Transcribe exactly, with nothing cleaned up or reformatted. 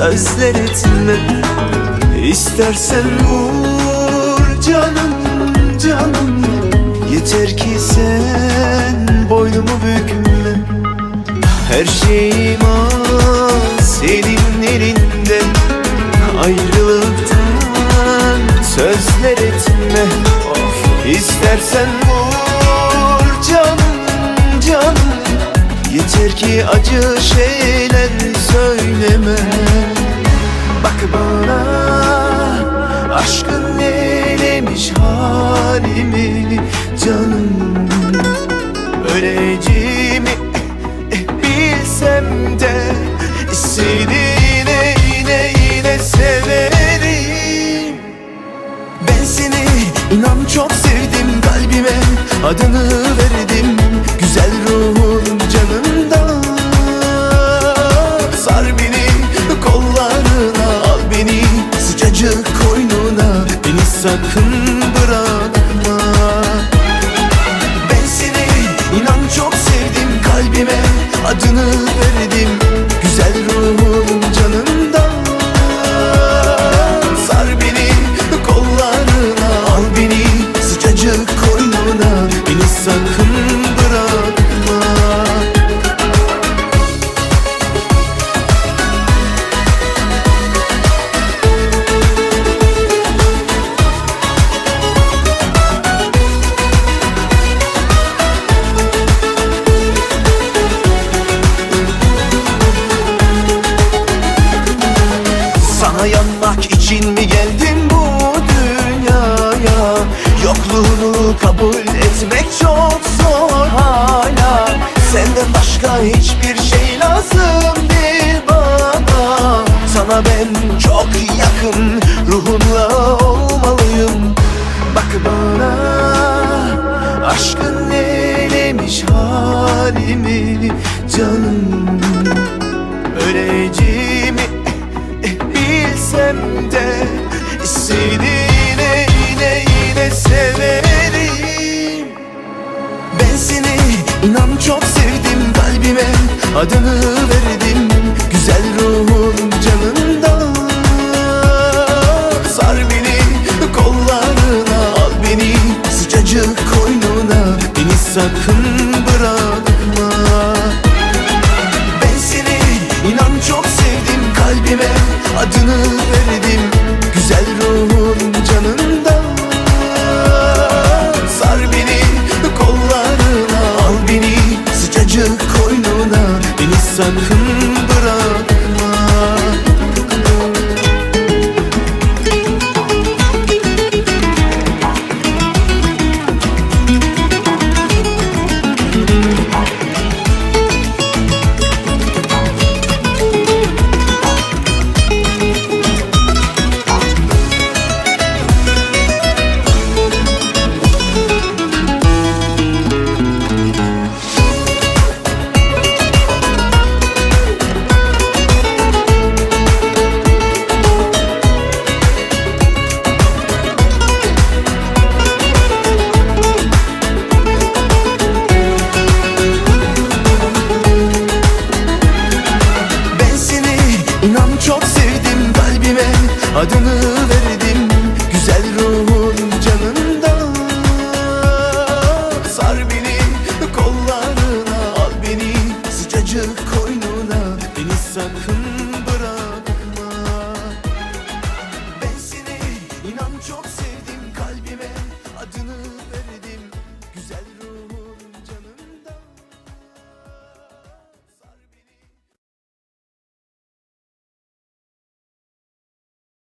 sözler etme. İstersen vur canım canım, yeter ki sen boynumu bükme. Her şeyim ah senin elinde, ayrılıktan sözler etme. Of, İstersen vur canım canım, yeter ki acı şeyler söyleme. Bak bana aşkın neylemiş halimi canım. Öleceğimi bilsem de seni yine yine yine severim. Ben seni inan çok sevdim, kalbime adını verdim. Güzel ruhun canımda, sar beni kollarına, al beni sıcacık koynuna, beni sakın bırakma. Ben seni inan çok sevdim, kalbime adını verdim. Güzel ruhun canımda, sar beni kollarına, al beni sıcacık koynuna, beni sakın bırakma. Sana yanmak için mi geldim bu dünyaya? Yokluğunu kabul etmek çok zor hala. Senden başka hiçbir şey lazım değil bana. Sana ben çok yakın, ruhunla olmalıyım. Bak bana aşkın neylemiş halimi canım. Öleceğimi bilsem de seni yine yine yine severim. Ben seni inan çok sevdim, kalbime adını verdim. Güzel ruhun canımda, sar beni kollarına, al beni sıcacık koynuna, beni sakın bırakma. Ben seni inan çok sevdim, kalbime adını verdim. Güzel ruhun canımda, sar beni kollarına, al beni sıcacık koynuna, beni sakın bırakma. İnan çok sevdim, kalbime adını verdim. Güzel ruhun canımda, sar beni kollarına, al beni sıcacık koynuna, beni sakın bırakma. Ben seni inan çok sevdim, kalbime